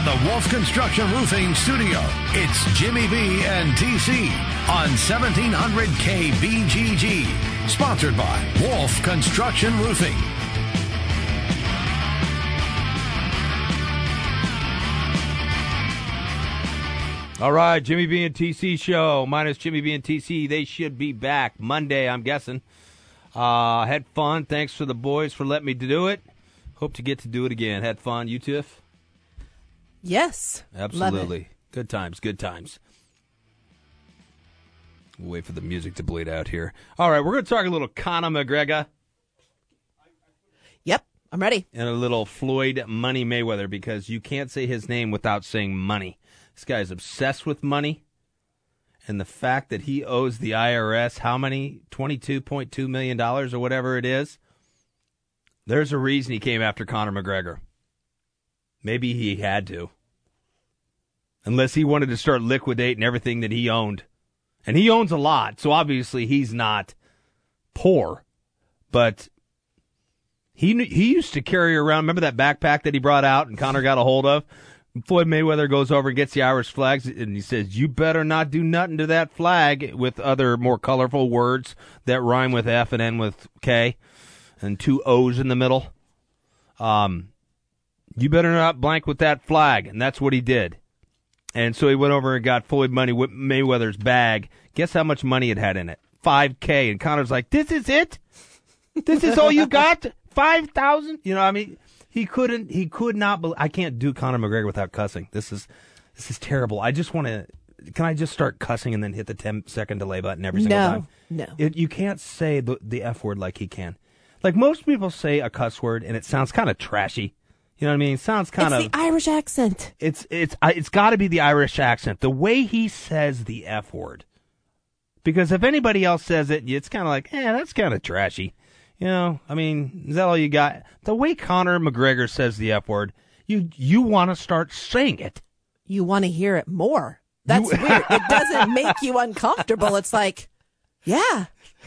the Wolf Construction Roofing Studio, it's Jimmy B and TC on 1700 KBGG. Sponsored by Wolf Construction Roofing. All right, Jimmy B and TC show. Minus Jimmy B and TC. They should be back Monday, I'm guessing. Had fun. Thanks for the boys for letting me do it. Hope to get to do it again. Had fun. You, Tiff? Yes. Absolutely. Good times, good times. We'll wait for the music to bleed out here. All right, we're going to talk a little Conor McGregor. Yep, I'm ready. And a little Floyd Money Mayweather, because you can't say his name without saying money. This guy is obsessed with money. And the fact that he owes the IRS how many? $22.2 million or whatever it is. There's a reason he came after Conor McGregor. Maybe he had to. Unless he wanted to start liquidating everything that he owned. And he owns a lot, so obviously he's not poor. But he used to carry around, remember that backpack that he brought out and Conor got a hold of? Floyd Mayweather goes over and gets the Irish flags, and he says, you better not do nothing to that flag, with other more colorful words that rhyme with F and end with K, and two O's in the middle. You better not blank with that flag, and that's what he did. And so he went over and got Floyd Mayweather's bag. Guess how much money it had in it? $5,000. And Conor's like, this is it? This is all you got? $5,000? You know, I mean... He could not believe. I can't do Conor McGregor without cussing. This is terrible. I just want to. Can I just start cussing and then hit the 10-second delay button every single time? No. You can't say the F word like he can. Like most people say a cuss word and it sounds kind of trashy. You know what I mean? It sounds kind of. It's the Irish accent. It's got to be the Irish accent. The way he says the F word. Because if anybody else says it, it's kind of like, that's kind of trashy. You know, I mean, is that all you got? The way Conor McGregor says the F word, you want to start saying it. You want to hear it more. That's weird. It doesn't make you uncomfortable. It's like, yeah.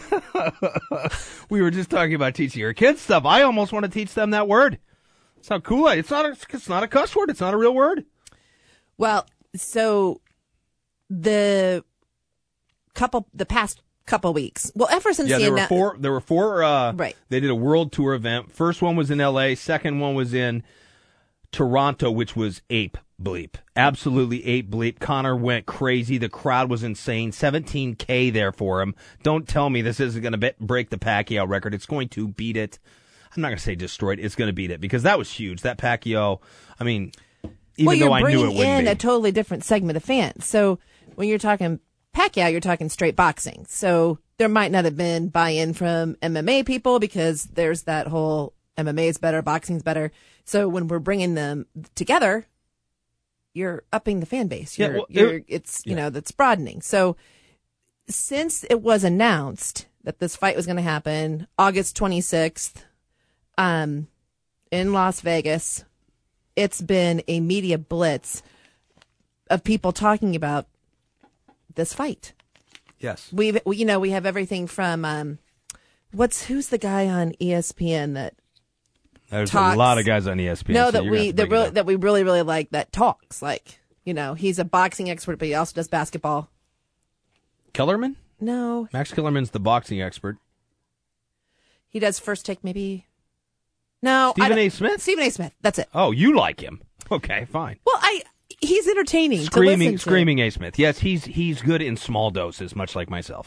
We were just talking about teaching your kids stuff. I almost want to teach them that word. It's how cool. It's not a cuss word. It's not a real word. Well, so the past couple weeks. Well, ever since there were four. Right. They did a world tour event. First one was in L.A. Second one was in Toronto, which was ape bleep. Absolutely ape bleep. Conor went crazy. The crowd was insane. 17K there for him. Don't tell me this isn't going to break the Pacquiao record. It's going to beat it. I'm not going to say destroyed. It's going to beat it because that was huge. That Pacquiao. I mean, even though I knew it wouldn't be. You're bringing in a totally different segment of fans. So when you're talking Pacquiao, you're talking straight boxing. So there might not have been buy-in from MMA people because there's that whole MMA is better, boxing's better. So when we're bringing them together, you're upping the fan base. That's broadening. So since it was announced that this fight was going to happen August 26th in Las Vegas, it's been a media blitz of people talking about this fight. Yes. We have everything from who's the guy on ESPN that there's talks, a lot of guys on ESPN. No, that we really like that talks. Like, he's a boxing expert, but he also does basketball. Kellerman? No. Max Kellerman's the boxing expert. He does First Take, maybe. No. Stephen A. Smith? Stephen A. Smith. That's it. Oh, you like him. Okay, fine. Well, he's entertaining. Screaming A. Smith. Yes, he's good in small doses, much like myself.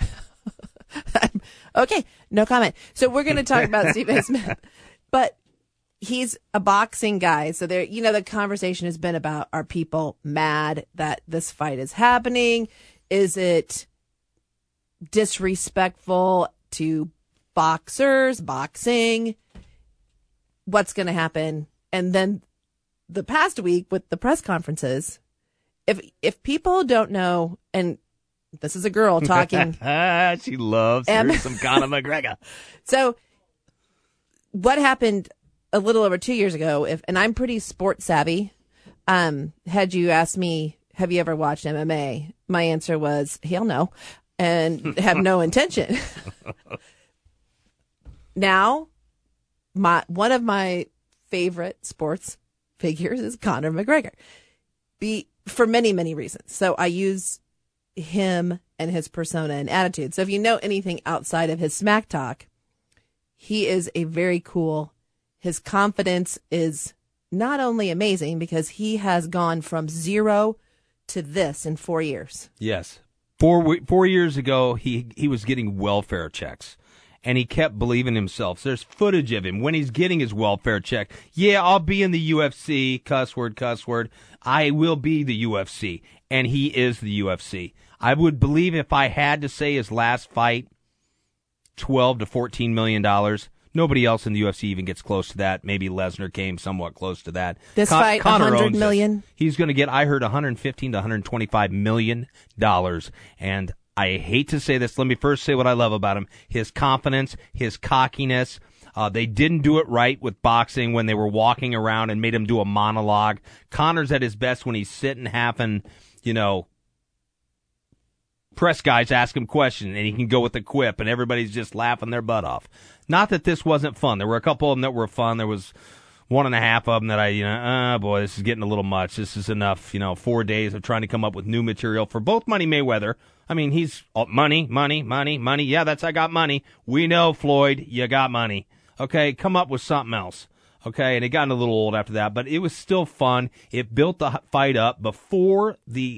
Okay, no comment. So we're going to talk about Stephen A. Smith, but he's a boxing guy. So there, the conversation has been about, are people mad that this fight is happening? Is it disrespectful to boxing? What's going to happen? And then the past week with the press conferences, if people don't know, and this is a girl talking. She loves some Conor McGregor. So what happened a little over 2 years ago, and I'm pretty sports savvy, had you asked me, have you ever watched MMA? My answer was, hell no, and have no intention. Now, one of my favorite sports figures is Conor McGregor. For many, many reasons. So I use him and his persona and attitude. So if you know anything outside of his smack talk, he is a very cool. His confidence is not only amazing because he has gone from 0 to this in 4 years. Yes. 4 years ago, he was getting welfare checks, and he kept believing himself. So there's footage of him when he's getting his welfare check. Yeah, I'll be in the UFC, cuss word. I will be the UFC, and he is the UFC. I would believe if I had to say his last fight, $12 to $14 million. Nobody else in the UFC even gets close to that. Maybe Lesnar came somewhat close to that. This fight, Conor $100 million. He's going to get, I heard, $115 to $125 million. And I hate to say this. Let me first say what I love about him. His confidence, his cockiness. They didn't do it right with boxing when they were walking around and made him do a monologue. Conor's at his best when he's sitting having, press guys ask him questions, and he can go with a quip, and everybody's just laughing their butt off. Not that this wasn't fun. There were a couple of them that were fun. There was 1.5 of them that boy, this is getting a little much. This is enough. 4 days of trying to come up with new material for both Money Mayweather. I mean, he's money. Yeah, I got money. We know, Floyd, you got money. Okay, come up with something else. Okay, and it got a little old after that, but it was still fun. It built the fight up before the...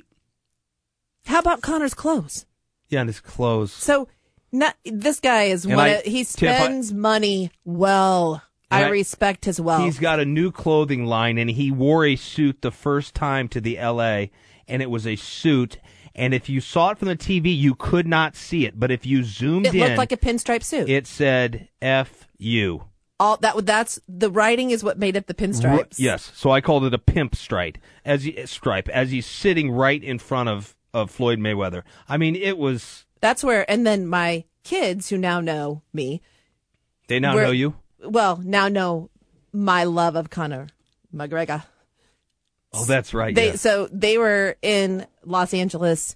How about Conor's clothes? Yeah, and his clothes. So, this guy is he spends money well. I respect his wealth. He's got a new clothing line, and he wore a suit the first time to the L.A., and it was a suit, and if you saw it from the TV, you could not see it, but if you zoomed in... It looked like a pinstripe suit. It said, F-U. That's the writing is what made up the pinstripes. Yes, so I called it a pimp stripe, as he's sitting right in front of Floyd Mayweather. I mean, it was... That's where, and then my kids who now know me... They now know you? Well, now know my love of Conor McGregor. Oh, that's right. Yes. So they were in Los Angeles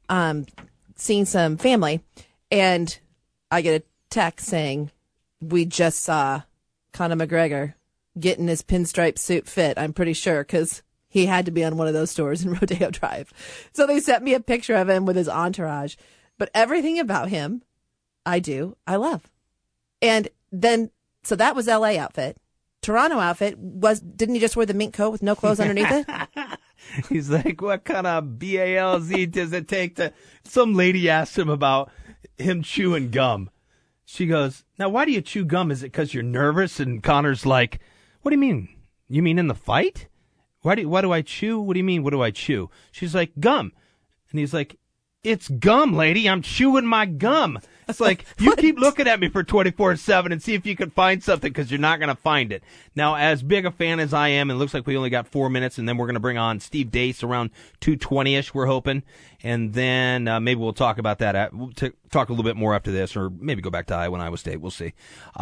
seeing some family, and I get a text saying, we just saw Conor McGregor getting his pinstripe suit fit, I'm pretty sure, because... he had to be on one of those stores in Rodeo Drive. So they sent me a picture of him with his entourage. But everything about him, I love. And then, so that was LA outfit. Toronto outfit didn't he just wear the mink coat with no clothes underneath it? He's like, what kind of BALZ does it take to... Some lady asked him about him chewing gum. She goes, now why do you chew gum? Is it because you're nervous? And Conor's like, what do you mean? You mean in the fight? Why do I chew? What do you mean, what do I chew? She's like, gum. And he's like, it's gum, lady. I'm chewing my gum. It's like, you keep looking at me for 24/7 and see if you can find something, because you're not going to find it. Now, as big a fan as I am, and it looks like we only got 4 minutes, and then we're going to bring on Steve Dace around 2:20-ish, we're hoping. And then maybe we'll talk about that. We'll talk a little bit more after this, or maybe go back to Iowa State. We'll see.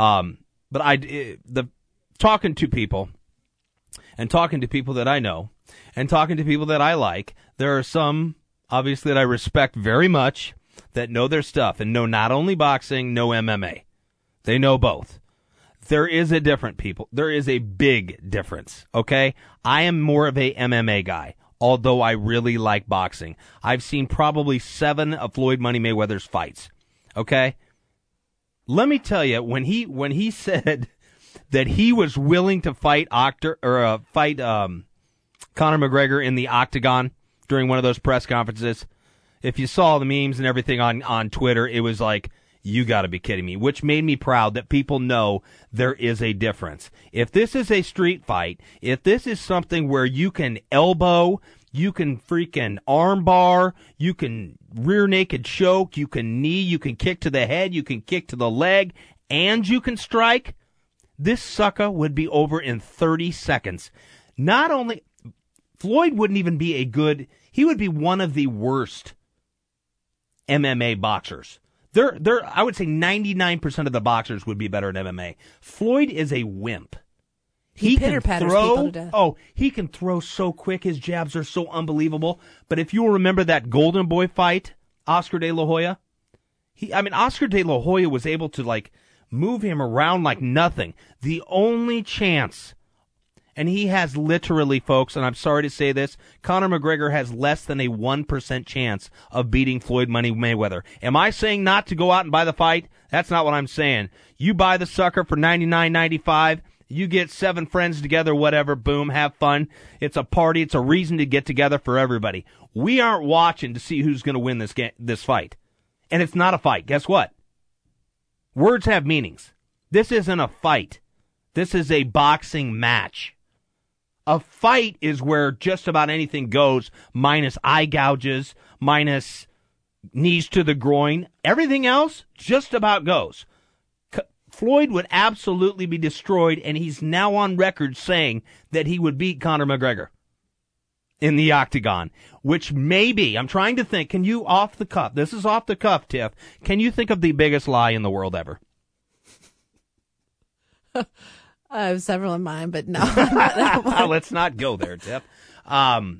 But talking to people... and talking to people that I know, and talking to people that I like, there are some, obviously, that I respect very much, that know their stuff, and know not only boxing, know MMA. They know both. There is a big difference, okay? I am more of a MMA guy, although I really like boxing. I've seen probably 7 of Floyd Money Mayweather's fights, okay? Let me tell you, when he said... that he was willing to fight Conor McGregor in the octagon during one of those press conferences. If you saw the memes and everything on Twitter, it was like, you got to be kidding me, which made me proud that people know there is a difference. If this is a street fight, if this is something where you can elbow, you can freaking arm bar, you can rear naked choke, you can knee, you can kick to the head, you can kick to the leg, and you can strike, this sucker would be over in 30 seconds. Not only, Floyd wouldn't even be he would be one of the worst MMA boxers. I would say 99% of the boxers would be better at MMA. Floyd is a wimp. He can throw. Oh, he can throw so quick. His jabs are so unbelievable. But if you'll remember that Golden Boy fight, Oscar De La Hoya, Oscar De La Hoya was able to move him around like nothing. The only chance, And he has literally, folks, and I'm sorry to say this, Conor McGregor has less than a 1% chance of beating Floyd Money Mayweather. Am I saying not to go out and buy the fight? That's not what I'm saying. You buy the sucker for $99.95. You get 7 friends together, whatever, boom, have fun. It's a party. It's a reason to get together for everybody. We aren't watching to see who's going to win this fight. And it's not a fight. Guess what? Words have meanings. This isn't a fight. This is a boxing match. A fight is where just about anything goes, minus eye gouges, minus knees to the groin. Everything else just about goes. Floyd would absolutely be destroyed, and he's now on record saying that he would beat Conor McGregor in the octagon, which maybe, I'm trying to think, can you off the cuff, this is off the cuff, Tiff, can you think of the biggest lie in the world ever? I have several in mind, but no. Let's not go there, Tiff. But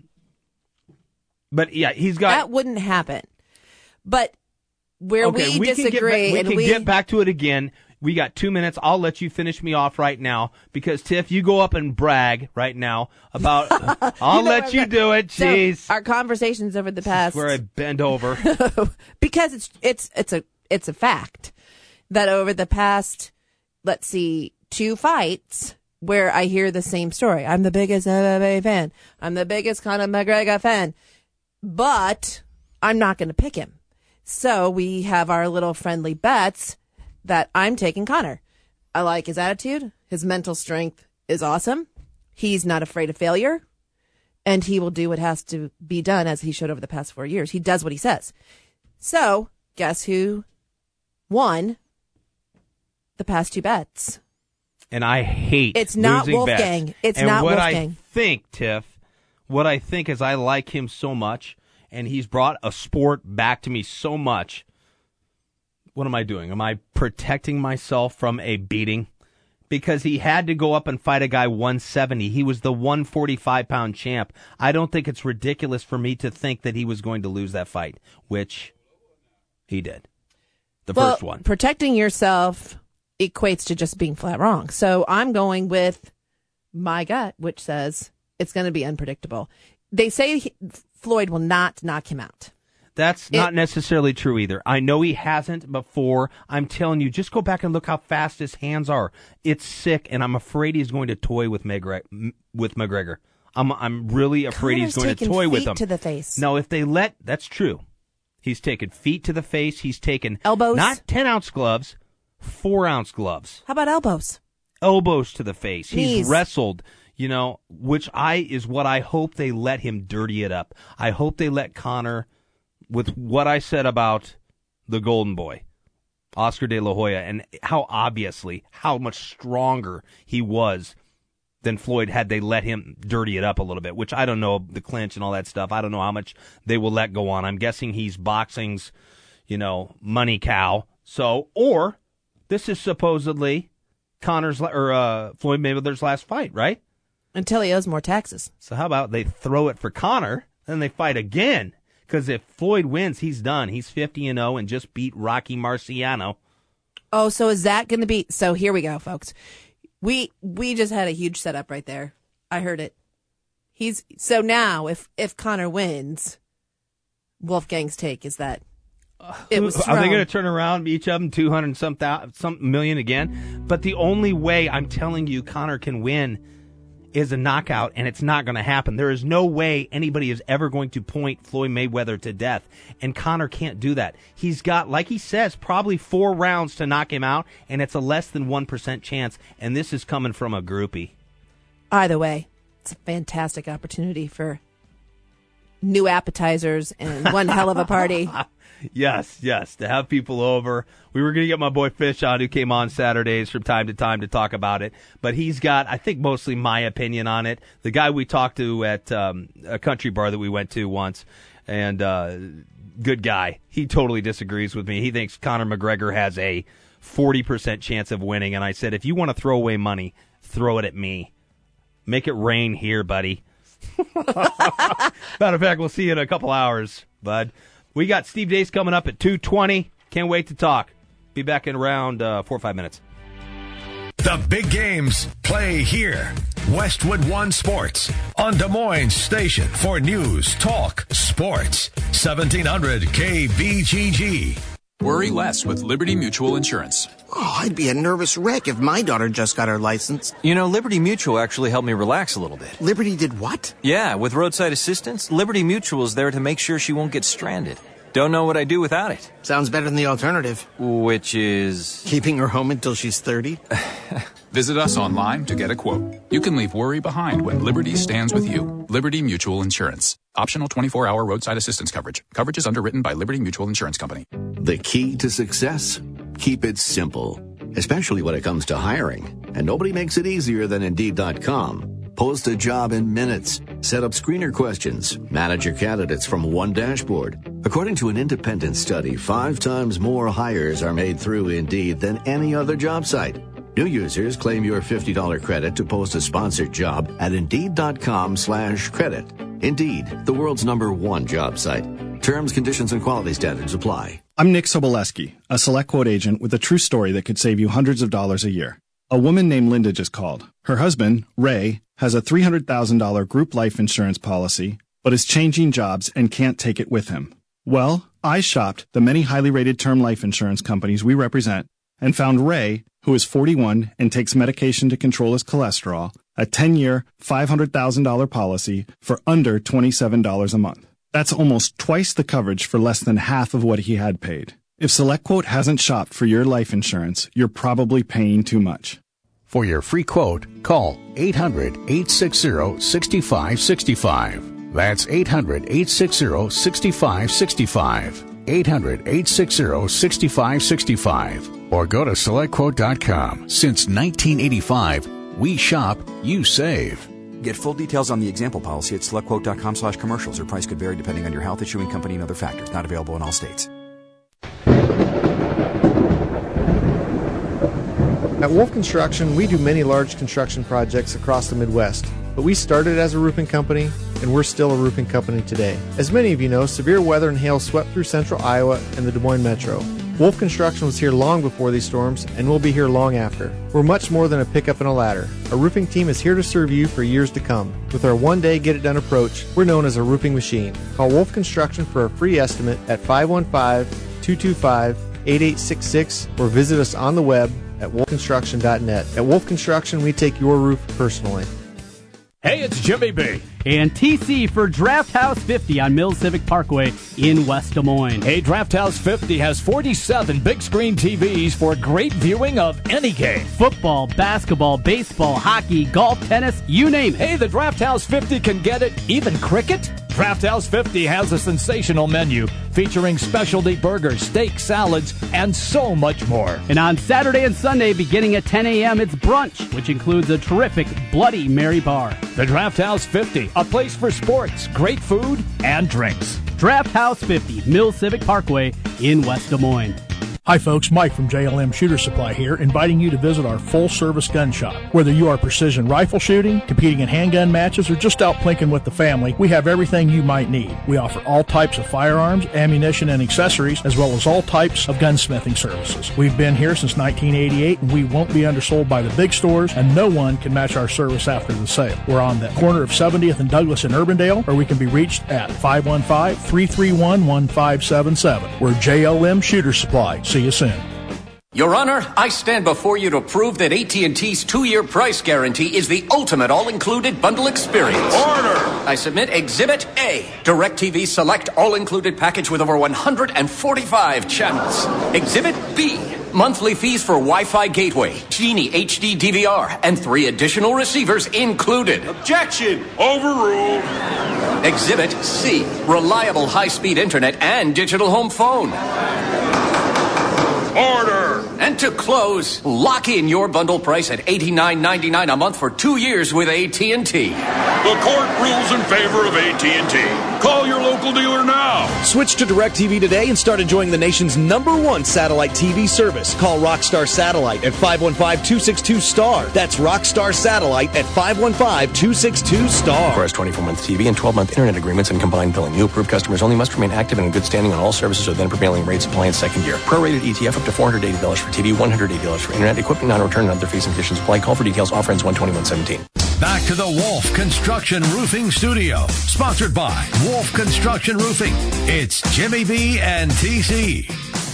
yeah, he's got... That wouldn't happen. But where we disagree... We can get back to it again. We got 2 minutes. I'll let you finish me off right now because, Tiff, you go up and brag right now about... I'll let you do it. Jeez. So our conversations over the past... Where I bend over. Because it's a fact that over the past, let's see, 2 fights where I hear the same story. I'm the biggest MMA fan. I'm the biggest Conor McGregor fan. But I'm not going to pick him. So we have our little friendly bets that I'm taking Conor. I like his attitude. His mental strength is awesome. He's not afraid of failure. And he will do what has to be done, as he showed over the past 4 years. He does what he says. So guess who won the past 2 bets? And I hate it's not losing Wolfgang. bets. It's and not what Wolfgang. I think, Tiff, what I think is I like him so much, and he's brought a sport back to me so much. What am I doing? Am I protecting myself from a beating? Because he had to go up and fight a guy 170. He was the 145-pound champ. I don't think it's ridiculous for me to think that he was going to lose that fight, which he did. The first one. Protecting yourself equates to just being flat wrong. So I'm going with my gut, which says it's going to be unpredictable. They say Floyd will not knock him out. That's not necessarily true either. I know he hasn't before. I'm telling you, just go back and look how fast his hands are. It's sick, and I'm afraid he's going to toy with McGregor. I'm really afraid he's going to toy with him. Feet to the face. No, if they let, that's true. He's taken feet to the face. He's taken elbows, not 10-ounce gloves, 4-ounce gloves. How about elbows? Elbows to the face. Knees. He's wrestled. Which is what I hope they let him dirty it up. I hope they let Conor, with what I said about the Golden Boy, Oscar De La Hoya, and how much stronger he was than Floyd had they let him dirty it up a little bit, which I don't know, the clinch and all that stuff. I don't know how much they will let go on. I'm guessing he's boxing's, money cow. So, or this is supposedly Floyd Mayweather's last fight, right? Until he owes more taxes. So how about they throw it for Conor, then they fight again? Because if Floyd wins, he's done. He's 50-0 and just beat Rocky Marciano. Oh, so is that going to be... So here we go, folks. We just had a huge setup right there. I heard it. So now, if Conor wins, Wolfgang's take is that it was thrown. Are they going to turn around, each of them 200 some million again? But the only way, I'm telling you, Conor can win is a knockout, and it's not going to happen. There is no way anybody is ever going to point Floyd Mayweather to death, and Conor can't do that. He's got, like he says, probably 4 rounds to knock him out, and it's a less than 1% chance, and this is coming from a groupie. Either way, it's a fantastic opportunity for new appetizers and one hell of a party. Yes, to have people over. We were going to get my boy Fish on, who came on Saturdays from time to time to talk about it, but he's got, I think, mostly my opinion on it. The guy we talked to at a country bar that we went to once, and good guy, he totally disagrees with me. He thinks Conor McGregor has a 40% chance of winning, and I said, if you want to throw away money, throw it at me. Make it rain here, buddy. Matter of fact, we'll see you in a couple hours, bud. We got Steve Deace coming up at 2:20. Can't wait to talk. Be back in around 4 or 5 minutes. The big games play here. Westwood One Sports on Des Moines Station for news, talk, sports. 1700 KBGG. Worry less with Liberty Mutual Insurance. Oh, I'd be a nervous wreck if my daughter just got her license. You know, Liberty Mutual actually helped me relax a little bit. Liberty did what? Yeah, with roadside assistance, Liberty Mutual is there to make sure she won't get stranded. Don't know what I'd do without it. Sounds better than the alternative. Which is... keeping her home until she's 30? Visit us online to get a quote. You can leave worry behind when Liberty stands with you. Liberty Mutual Insurance. Optional 24-hour roadside assistance coverage. Coverage is underwritten by Liberty Mutual Insurance Company. The key to success? Keep it simple, especially when it comes to hiring. And nobody makes it easier than Indeed.com. Post a job in minutes. Set up screener questions. Manage your candidates from one dashboard. According to an independent study, 5 times more hires are made through Indeed than any other job site. New users claim your $50 credit to post a sponsored job at Indeed.com/credit. Indeed, the world's #1 job site. Terms, conditions, and quality standards apply. I'm Nick Soboleski, a SelectQuote agent with a true story that could save you hundreds of dollars a year. A woman named Linda just called. Her husband, Ray, has a $300,000 group life insurance policy, but is changing jobs and can't take it with him. Well, I shopped the many highly rated term life insurance companies we represent and found Ray, who is 41 and takes medication to control his cholesterol, a 10-year, $500,000 policy for under $27 a month. That's almost twice the coverage for less than half of what he had paid. If SelectQuote hasn't shopped for your life insurance, you're probably paying too much. For your free quote, call 800-860-6565. That's 800-860-6565. 800-860-6565. Or go to SelectQuote.com. Since 1985, we shop, you save. Get full details on the example policy at SelectQuote.com/commercials. Or price could vary depending on your health, issuing company, and other factors. Not available in all states. At Wolf Construction, we do many large construction projects across the Midwest, but we started as a roofing company, and we're still a roofing company today. As many of you know, severe weather and hail swept through central Iowa and the Des Moines metro. Wolf Construction was here long before these storms, and will be here long after. We're much more than a pickup and a ladder. Our roofing team is here to serve you for years to come. With our one-day get-it-done approach, we're known as a roofing machine. Call Wolf Construction for a free estimate at 515-225-8866 or visit us on the web at wolfconstruction.net. At Wolf Construction, we take your roof personally. Hey, it's Jimmy B. And TC for Draft House 50 on Mills Civic Parkway in West Des Moines. Hey, Draft House 50 has 47 big screen TVs for great viewing of any game. Football, basketball, baseball, hockey, golf, tennis, you name it. Hey, the Draft House 50 can get it, even cricket. Draft House 50 has a sensational menu featuring specialty burgers, steak, salads, and so much more. And on Saturday and Sunday, beginning at 10 a.m., it's brunch, which includes a terrific Bloody Mary bar. The Draft House 50, a place for sports, great food, and drinks. Draft House 50, Mills Civic Parkway in West Des Moines. Hi folks, Mike from JLM Shooter Supply here, inviting you to visit our full-service gun shop. Whether you are precision rifle shooting, competing in handgun matches, or just out plinking with the family, we have everything you might need. We offer all types of firearms, ammunition, and accessories, as well as all types of gunsmithing services. We've been here since 1988, and we won't be undersold by the big stores, and no one can match our service after the sale. We're on the corner of 70th and Douglas in Urbandale, or we can be reached at 515-331-1577. We're JLM Shooter Supply. See you soon. Your Honor, I stand before you to prove that AT&T's 2-year price guarantee is the ultimate all-included bundle experience. Order! I submit Exhibit A, DirecTV Select all-included package with over 145 channels. Exhibit B, monthly fees for Wi-Fi gateway, Genie HD DVR, and 3 additional receivers included. Objection! Overruled. Exhibit C, reliable high-speed internet and digital home phone. Order! And to close, lock in your bundle price at $89.99 a month for 2 years with AT&T. The court rules in favor of AT&T. Call your local dealer now. Switch to DirecTV today and start enjoying the nation's #1 satellite TV service. Call Rockstar Satellite at 515-262-STAR. That's Rockstar Satellite at 515-262-STAR. Requires 24-month TV and 12-month internet agreements and combined billing. New approved customers only must remain active and in good standing on all services or then prevailing rates apply in second year. Prorated ETF up to $480 for TV, $180 for internet, equipment non-return, and other fees and conditions apply. Call for details. Offer ends 1/21/17. Back to the Wolf Construction Roofing Studio, sponsored by Wolf Construction Roofing. It's Jimmy B and TC.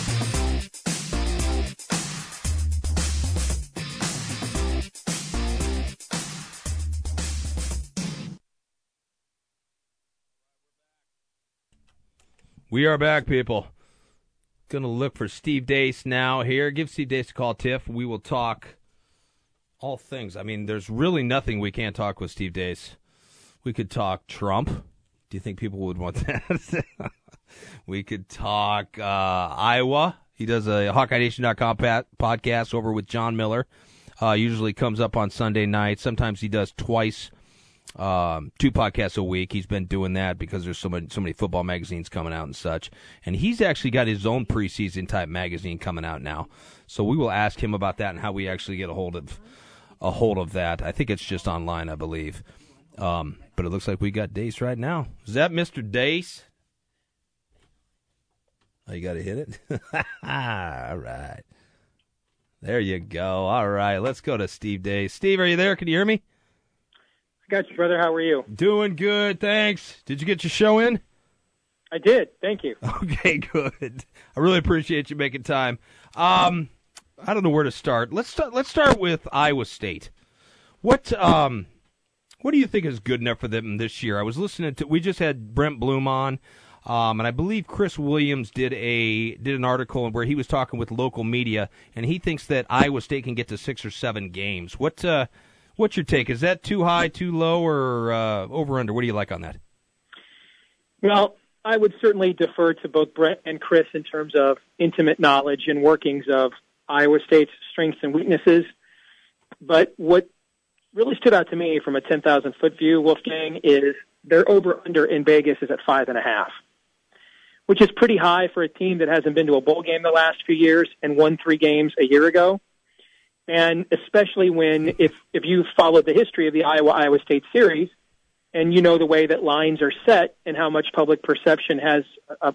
We are back, people. Going to look for Steve Deace now here. Give Steve Deace a call, Tiff. We will talk all things. I mean, there's really nothing we can't talk with Steve Deace. We could talk Trump. Do you think people would want that? We could talk Iowa. He does a HawkeyeNation.com podcast over with John Miller. Usually comes up on Sunday night. Sometimes he does twice. 2 podcasts a week. He's been doing that because there's so many football magazines coming out and such. And he's actually got his own preseason type magazine coming out now. So we will ask him about that and how we actually get a hold of that. I think it's just online, I believe. But it looks like we got Deace right now. Is that Mr. Deace? Oh, you got to hit it? All right. There you go. All right. Let's go to Steve Deace. Steve, are you there? Can you hear me? Got you, brother. How are you? Doing good, thanks. Did you get your show in? I did. Thank you. Okay, good. I really appreciate you making time. I don't know where to start. Let's start with Iowa State. What do you think is good enough for them this year? I was listening to. We just had Brent Bloom on, and I believe Chris Williams did an article where he was talking with local media, and he thinks that Iowa State can get to 6 or 7 games. What's your take? Is that too high, too low, or over/under? What do you like on that? Well, I would certainly defer to both Brent and Chris in terms of intimate knowledge and workings of Iowa State's strengths and weaknesses. But what really stood out to me from a 10,000-foot view, Wolfgang, is their over/under in Vegas is at 5.5, which is pretty high for a team that hasn't been to a bowl game the last few years and won 3 games a year ago. And especially when, if you followed the history of the Iowa State series, and you know the way that lines are set and how much public perception has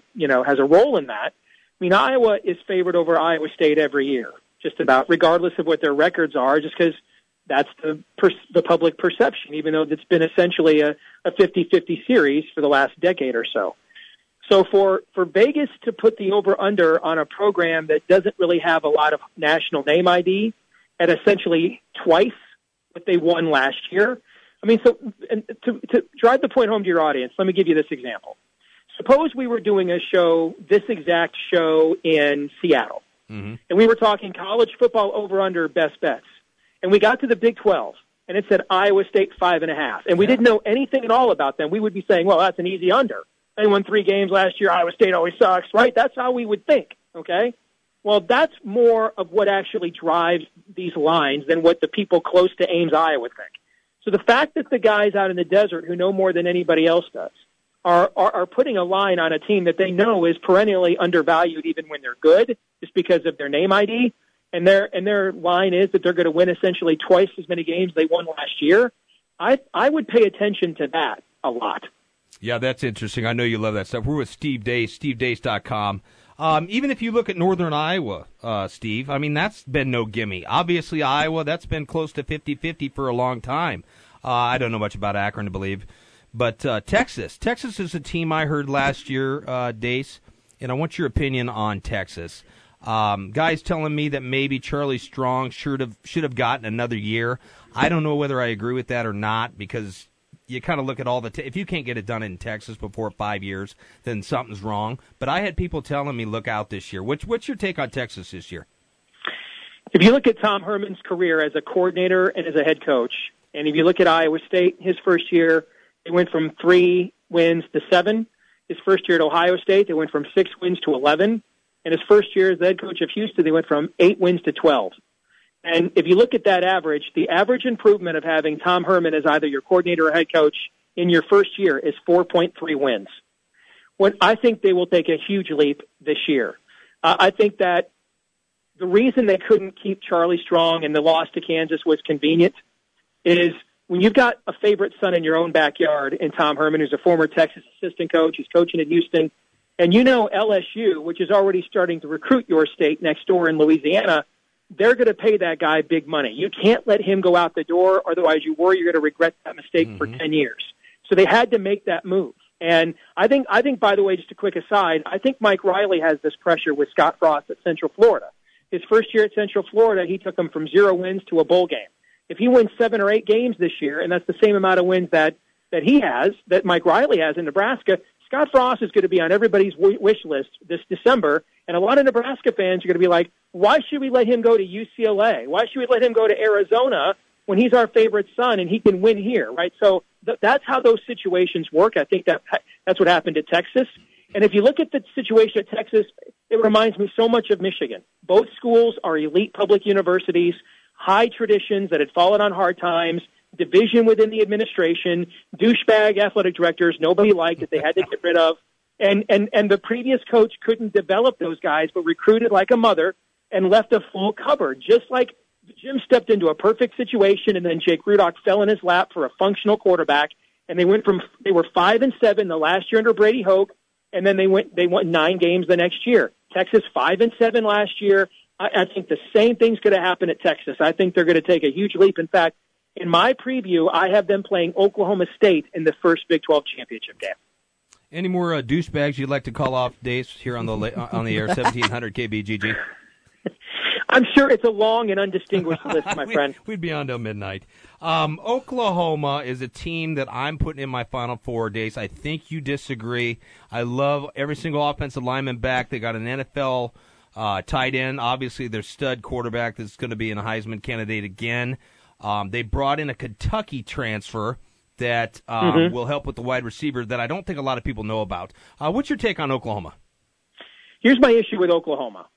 a role in that. I mean, Iowa is favored over Iowa State every year, just about, regardless of what their records are, just because that's the public perception, even though it's been essentially a 50-50 series for the last decade or so. So for Vegas to put the over-under on a program that doesn't really have a lot of national name ID at essentially twice what they won last year, I mean, so and to drive the point home to your audience, let me give you this example. Suppose we were doing this exact show in Seattle, and we were talking college football over-under best bets, and we got to the Big 12, and it said Iowa State 5.5, and we didn't know anything at all about them. We would be saying, well, that's an easy under. They won 3 games last year. Iowa State always sucks, right? That's how we would think, okay? Well, that's more of what actually drives these lines than what the people close to Ames, Iowa think. So the fact that the guys out in the desert who know more than anybody else does are putting a line on a team that they know is perennially undervalued even when they're good, just because of their name ID, and their line is that they're going to win essentially twice as many games they won last year, I would pay attention to that a lot. Yeah, that's interesting. I know you love that stuff. We're with Steve Deace, stevedeace.com. Even if you look at Northern Iowa, Steve, I mean, that's been no gimme. Obviously, Iowa, that's been close to 50-50 for a long time. I don't know much about Akron, I believe. But Texas is a team I heard last year, Deace, and I want your opinion on Texas. Guys telling me that maybe Charlie Strong should have gotten another year. I don't know whether I agree with that or not, because you kind of look at all if you can't get it done in Texas before 5 years, then something's wrong. But I had people telling me, look out this year. What's your take on Texas this year? If you look at Tom Herman's career as a coordinator and as a head coach, and if you look at Iowa State, his first year, they went from 3 wins to 7. His first year at Ohio State, they went from 6 wins to 11. And his first year as the head coach of Houston, they went from 8 wins to 12. And if you look at that average, the average improvement of having Tom Herman as either your coordinator or head coach in your first year is 4.3 wins. I think they will take a huge leap this year. I think that the reason they couldn't keep Charlie Strong and the loss to Kansas was convenient is when you've got a favorite son in your own backyard in Tom Herman, who's a former Texas assistant coach, who's coaching at Houston, and you know LSU, which is already starting to recruit your state next door in Louisiana, they're going to pay that guy big money. You can't let him go out the door, otherwise you worry you're going to regret that mistake for 10 years. So they had to make that move. And I think, by the way, just a quick aside, I think Mike Riley has this pressure with Scott Frost at Central Florida. His first year at Central Florida, he took them from 0 wins to a bowl game. If he wins 7 or 8 games this year, and that's the same amount of wins that he has, that Mike Riley has in Nebraska, Scott Frost is going to be on everybody's wish list this December. And a lot of Nebraska fans are going to be like, why should we let him go to UCLA? Why should we let him go to Arizona when he's our favorite son and he can win here, right? So that's how those situations work. I think that's what happened at Texas. And if you look at the situation at Texas, it reminds me so much of Michigan. Both schools are elite public universities, high traditions that had fallen on hard times, division within the administration, douchebag athletic directors nobody liked that they had to get rid of. And the previous coach couldn't develop those guys, but recruited like a mother and left a full cupboard, just like Jim stepped into a perfect situation, and then Jake Rudock fell in his lap for a functional quarterback, and they were 5-7 the last year under Brady Hoke, and then they won 9 games the next year. Texas 5-7 last year. I think the same thing's going to happen at Texas. I think they're going to take a huge leap. In fact, in my preview, I have them playing Oklahoma State in the first Big 12 championship game. Any more douchebags you'd like to call off, Dace, here on the air, 1700 KBGG? I'm sure it's a long and undistinguished list, my friend. We'd be on till midnight. Oklahoma is a team that I'm putting in my Final Four, Dace. I think you disagree. I love every single offensive lineman back. They got an NFL tight end. Obviously, their stud quarterback that's going to be a Heisman candidate again. They brought in a Kentucky transfer that will help with the wide receiver that I don't think a lot of people know about. What's your take on Oklahoma? Here's my issue with Oklahoma.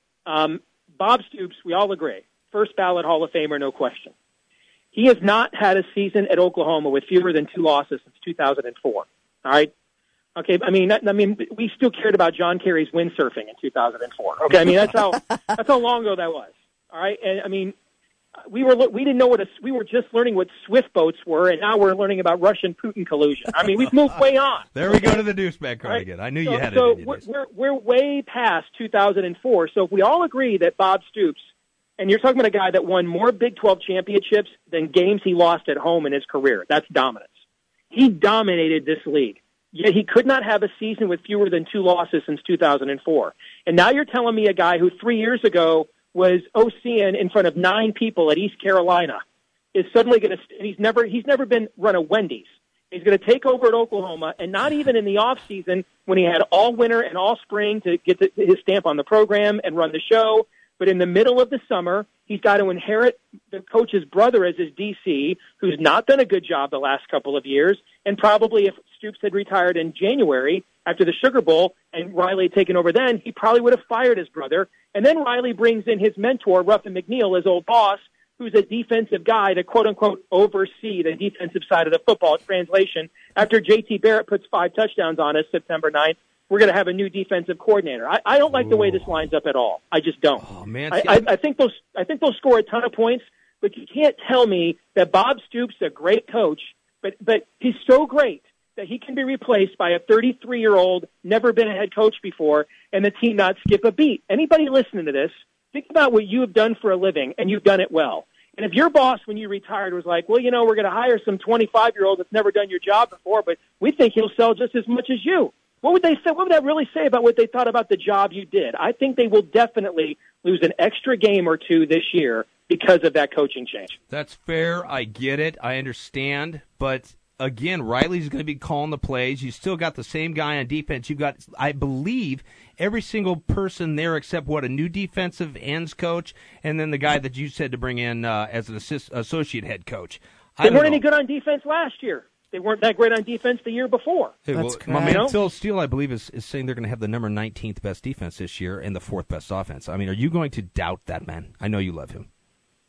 Bob Stoops, we all agree, first ballot Hall of Famer, no question. He has not had a season at Oklahoma with fewer than 2 losses since 2004. All right? Okay, I mean, we still cared about John Kerry's windsurfing in 2004. Okay, I mean, that's how long ago that was. All right? And I mean, we didn't know we were just learning what Swift boats were, and now we're learning about Russian-Putin collusion. I mean, we've moved way on. There we go to the douchebag card again. I knew you had it in you. So we're way past 2004. So if we all agree that Bob Stoops, and you're talking about a guy that won more Big 12 championships than games he lost at home in his career, that's dominance. He dominated this league. Yet he could not have a season with fewer than 2 losses since 2004. And now you're telling me a guy who 3 years ago was OCing in front of 9 people at East Carolina is suddenly going to, and he's never been run a Wendy's. He's going to take over at Oklahoma, and not even in the off season when he had all winter and all spring to get his stamp on the program and run the show. But in the middle of the summer, he's got to inherit the coach's brother as his DC, who's not done a good job the last couple of years. And probably if Stoops had retired in January after the Sugar Bowl and Riley had taken over then, he probably would have fired his brother. And then Riley brings in his mentor, Ruffin McNeil, his old boss, who's a defensive guy to quote-unquote oversee the defensive side of the football. Translation, after J.T. Barrett puts 5 touchdowns on us September 9th, we're going to have a new defensive coordinator. I don't like the way this lines up at all. I just don't. Oh, man. I think they'll score a ton of points, but you can't tell me that Bob Stoops is a great coach, but he's so great that he can be replaced by a 33-year-old, never been a head coach before, and the team not skip a beat. Anybody listening to this, think about what you have done for a living, and you've done it well. And if your boss, when you retired, was like, well, we're going to hire some 25-year-old that's never done your job before, but we think he'll sell just as much as you. What would they say? What would that really say about what they thought about the job you did? I think they will definitely lose an extra game or 2 this year because of that coaching change. That's fair. I get it. I understand. But, again, Riley's going to be calling the plays. You still got the same guy on defense. You've got, I believe, every single person there except, a new defensive ends coach, and then the guy that you said to bring in as an associate head coach. They weren't any good on defense last year. They weren't that great on defense the year before. That's correct. My man Phil Steele, I believe, is saying they're going to have the number 19th best defense this year and the 4th best offense. I mean, are you going to doubt that man? I know you love him.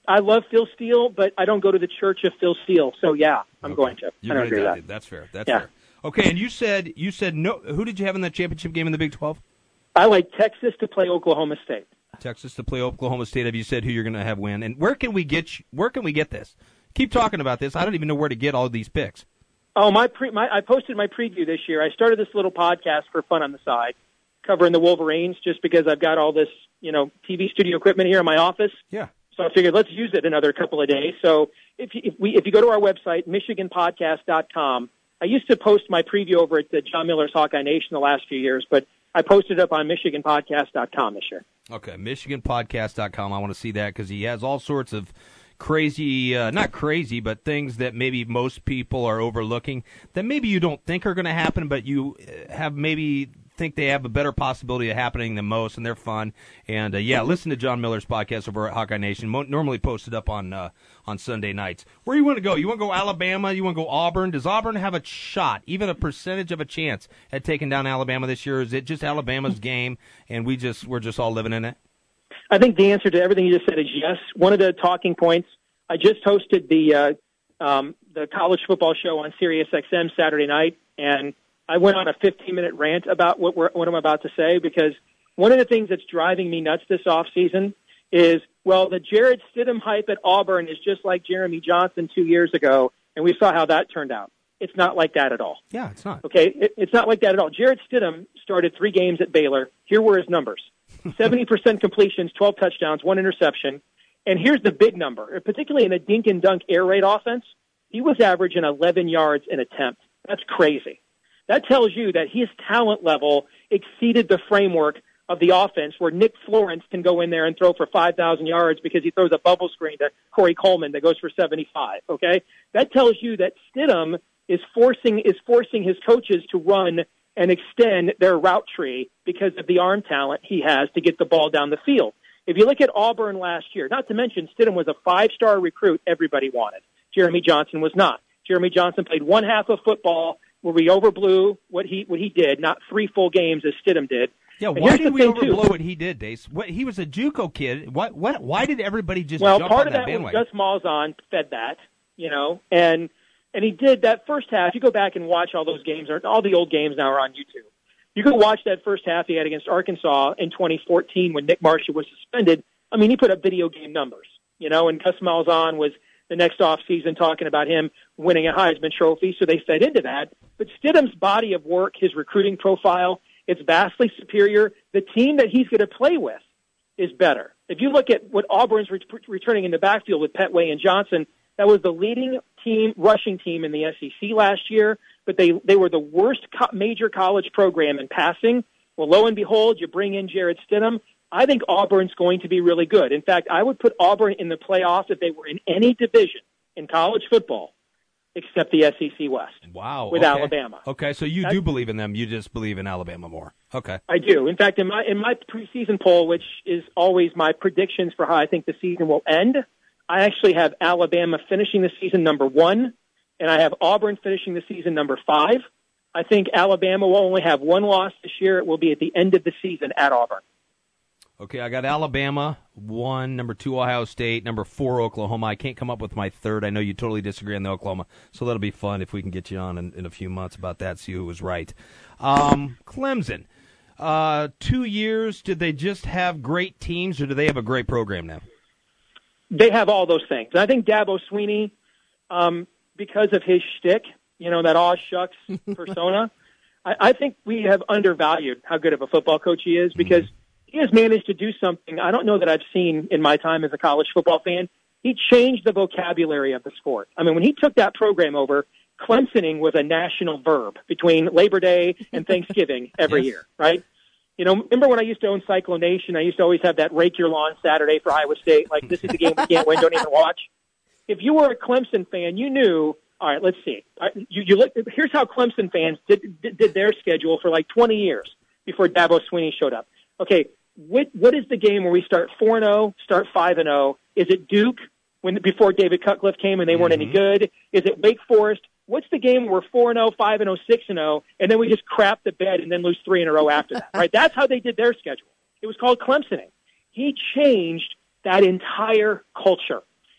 I love Phil Steele, but I don't go to the church of Phil Steele. So yeah, I'm going to. You're I don't agree with that. That's fair. That's fair. Okay, and you said no. Who did you have in the championship game in the Big 12? I like Texas to play Oklahoma State. Texas to play Oklahoma State. Have you said who you're going to have win? And where can we get this? Keep talking about this. I don't even know where to get all of these picks. Oh, I posted my preview this year. I started this little podcast for fun on the side, covering the Wolverines, just because I've got all this, TV studio equipment here in my office. Yeah. So I figured let's use it another couple of days. So if you go to our website, MichiganPodcast.com, I used to post my preview over at John Miller's Hawkeye Nation the last few years, but I posted it up on MichiganPodcast.com this year. Okay, MichiganPodcast.com. I want to see that because he has all sorts of crazy, not crazy, but things that maybe most people are overlooking that maybe you don't think are going to happen, but you have maybe think they have a better possibility of happening than most, and they're fun. And listen to John Miller's podcast over at Hawkeye Nation. Normally posted up on Sunday nights. Where you want to go? You want to go Alabama? You want to go Auburn? Does Auburn have a shot, even a percentage of a chance, at taking down Alabama this year? Or is it just Alabama's game, and we're just all living in it? I think the answer to everything you just said is yes. One of the talking points, I just hosted the college football show on Sirius XM Saturday night, and I went on a 15-minute rant about what I'm about to say, because one of the things that's driving me nuts this offseason is, the Jarrett Stidham hype at Auburn is just like Jeremy Johnson 2 years ago, and we saw how that turned out. It's not like that at all. Yeah, it's not. Okay, it's not like that at all. Jarrett Stidham started 3 games at Baylor. Here were his numbers. 70% completions, 12 touchdowns, 1 interception. And here's the big number, particularly in a dink and dunk air raid offense. He was averaging 11 yards an attempt. That's crazy. That tells you that his talent level exceeded the framework of the offense, where Nick Florence can go in there and throw for 5,000 yards because he throws a bubble screen to Corey Coleman that goes for 75. Okay, that tells you that Stidham is forcing his coaches to run and extend their route tree because of the arm talent he has to get the ball down the field. If you look at Auburn last year, not to mention Stidham was a 5-star recruit everybody wanted. Jeremy Johnson was not. Jeremy Johnson played one half of football where we overblew what he did, not 3 full games as Stidham did. Yeah, why did we overblow what he did, Dace? He was a JUCO kid. Why did everybody just jump on that bandwagon? Well, part of that was Gus Malzahn fed that, and he did that first half. You go back and watch all those games, or all the old games now are on YouTube. You can watch that first half he had against Arkansas in 2014 when Nick Marshall was suspended. I mean, he put up video game numbers, and Gus Malzahn was the next offseason talking about him winning a Heisman Trophy, so they fed into that. But Stidham's body of work, his recruiting profile, it's vastly superior. The team that he's going to play with is better. If you look at what Auburn's returning in the backfield with Petway and Johnson, that was the leading rushing team in the SEC last year, but they were the worst major college program in passing. Well, lo and behold, you bring in Jarrett Stidham. I think Auburn's going to be really good. In fact, I would put Auburn in the playoffs if they were in any division in college football except the SEC West. Wow. With Alabama. Okay, so you do believe in them. You just believe in Alabama more. Okay. I do. In fact, in my preseason poll, which is always my predictions for how I think the season will end, I actually have Alabama finishing the season number 1, and I have Auburn finishing the season number 5. I think Alabama will only have 1 loss this year. It will be at the end of the season at Auburn. Okay, I got Alabama 1, number 2 Ohio State, number 4 Oklahoma. I can't come up with my third. I know you totally disagree on the Oklahoma, so that'll be fun if we can get you on in a few months about that, see who was right. Clemson, 2 years, did they just have great teams, or do they have a great program now? They have all those things. I think Dabo Swinney, because of his shtick, that aw shucks persona, I think we have undervalued how good of a football coach he is, because he has managed to do something I don't know that I've seen in my time as a college football fan. He changed the vocabulary of the sport. I mean, when he took that program over, Clemsoning was a national verb between Labor Day and Thanksgiving every year, right? Remember when I used to own Cyclonation, I used to always have that rake your lawn Saturday for Iowa State, like this is the game we can't win, don't even watch. If you were a Clemson fan, you knew, all right, let's see. You look. Here's how Clemson fans did their schedule for like 20 years before Dabo Swinney showed up. Okay, what is the game where we start 4-0, start 5-0? Is it Duke before David Cutcliffe came and they weren't any good? Is it Wake Forest? What's the game where we're 4-0, 5-0, 6-0, and then we just crap the bed and then lose 3 in a row after that, right? That's how they did their schedule. It was called Clemsoning. He changed that entire culture.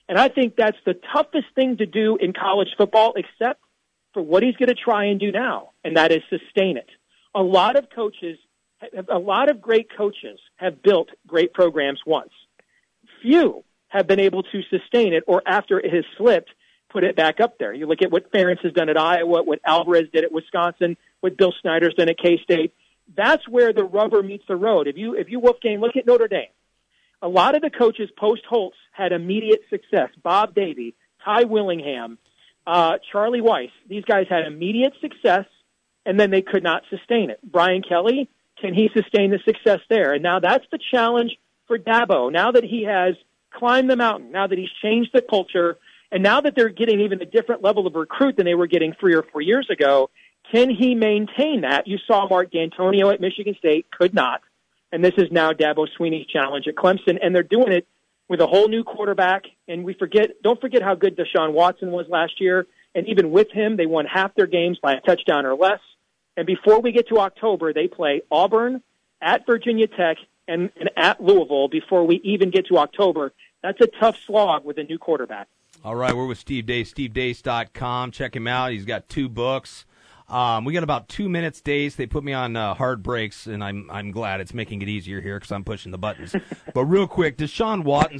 And I think that's the toughest thing to do in college football, except for what he's going to try and do now, and that is sustain it. A lot of great coaches have built great programs once. Few have been able to sustain it, or after it has slipped, put it back up there. You look at what Ferentz has done at Iowa, what Alvarez did at Wisconsin, what Bill Snyder's done at K-State. That's where the rubber meets the road. If you Wolfgang, look at Notre Dame. A lot of the coaches post-Holtz had immediate success. Bob Davie, Ty Willingham, Charlie Weiss. These guys had immediate success, and then they could not sustain it. Brian Kelly, can he sustain the success there? And now that's the challenge for Dabo. Now that he has climbed the mountain, now that he's changed the culture, and now that they're getting even a different level of recruit than they were getting 3 or 4 years ago, can he maintain that? You saw Mark D'Antonio at Michigan State, could not. And this is now Dabo Swinney's challenge at Clemson, and they're doing it with a whole new quarterback. And don't forget how good Deshaun Watson was last year. And even with him, they won half their games by a touchdown or less. And before we get to October, they play Auburn, at Virginia Tech, and at Louisville before we even get to October. That's a tough slog with a new quarterback. All right, we're with Steve Deace, stevedeace.com. Check him out. He's got 2 books. We got about 2 minutes, Deace. They put me on hard breaks, and I'm glad it's making it easier here because I'm pushing the buttons. But real quick, Deshaun Watson.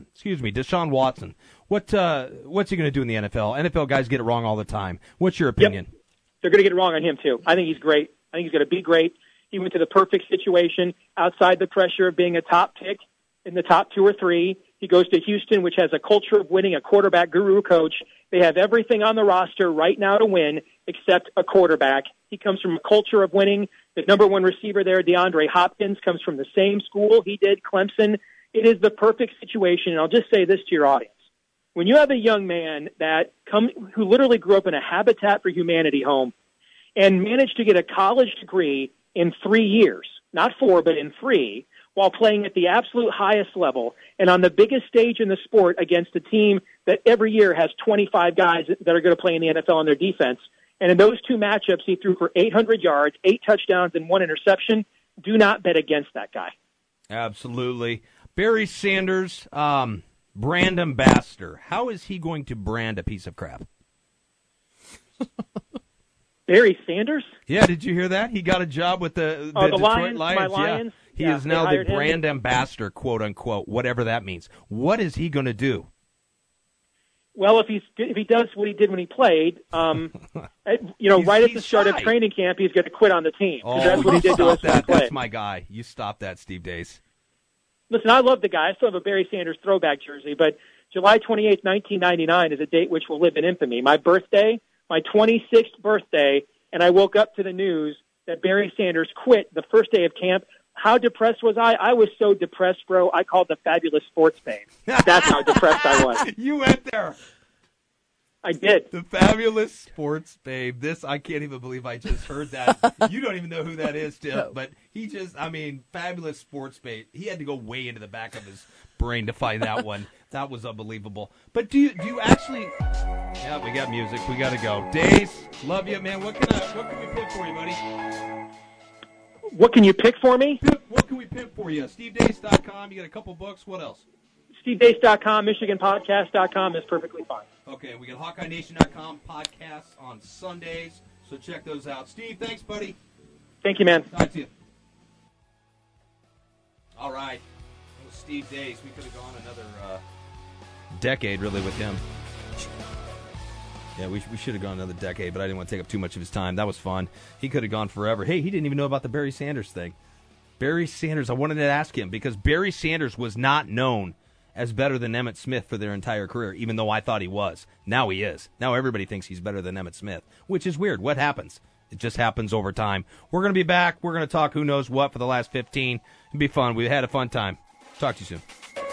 What's he going to do in the NFL? NFL guys get it wrong all the time. What's your opinion? Yep. They're going to get it wrong on him, too. I think he's great. I think he's going to be great. He went to the perfect situation outside the pressure of being a top pick in the top 2 or 3. He goes to Houston, which has a culture of winning, a quarterback guru coach. They have everything on the roster right now to win except a quarterback. He comes from a culture of winning. The number 1 receiver there, DeAndre Hopkins, comes from the same school he did, Clemson. It is the perfect situation, and I'll just say this to your audience. When you have a young man who literally grew up in a Habitat for Humanity home and managed to get a college degree in 3 years, not 4, but in 3, while playing at the absolute highest level and on the biggest stage in the sport against a team that every year has 25 guys that are going to play in the NFL on their defense. And in those 2 matchups, he threw for 800 yards, 8 touchdowns, and 1 interception. Do not bet against that guy. Absolutely. Barry Sanders, brand ambassador. How is he going to brand a piece of crap? Barry Sanders? Yeah, did you hear that? He got a job with the Detroit Lions. My Lions. He is now the brand ambassador, quote unquote, whatever that means. What is he going to do? Well, if he does what he did when he played, right at the start of training camp, he's going to quit on the team. Oh, that's what he did to us when he played. That's my guy. You stop that, Steve Deace. Listen, I love the guy. I still have a Barry Sanders throwback jersey, but July 28th, 1999 is a date which will live in infamy. My birthday, my 26th birthday, and I woke up to the news that Barry Sanders quit the first day of camp. How depressed was I? I was so depressed, bro. I called the Fabulous Sports Babe. That's how depressed I was. You went there. I did. The Fabulous Sports Babe. I can't even believe I just heard that. You don't even know who that is, Tim. No. But Fabulous Sports Babe. He had to go way into the back of his brain to find that one. That was unbelievable. But do you actually... Yeah, we got music. We got to go. Dace, love you, man. What can we pick for you, buddy? What can you pick for me? What can we pick for you? SteveDeace.com. You got a couple books. What else? SteveDeace.com, MichiganPodcast.com is perfectly fine. Okay, we got HawkeyeNation.com podcasts on Sundays, so check those out. Steve, thanks, buddy. Thank you, man. Talk to you. All right. That was Steve Deace. We could have gone another decade, really, with him. Yeah, we should have gone another decade, but I didn't want to take up too much of his time. That was fun. He could have gone forever. Hey, he didn't even know about the Barry Sanders thing. Barry Sanders, I wanted to ask him, because Barry Sanders was not known as better than Emmitt Smith for their entire career, even though I thought he was. Now he is. Now everybody thinks he's better than Emmitt Smith, which is weird. What happens? It just happens over time. We're going to be back. We're going to talk who knows what for the last 15. It'll be fun. We had a fun time. Talk to you soon.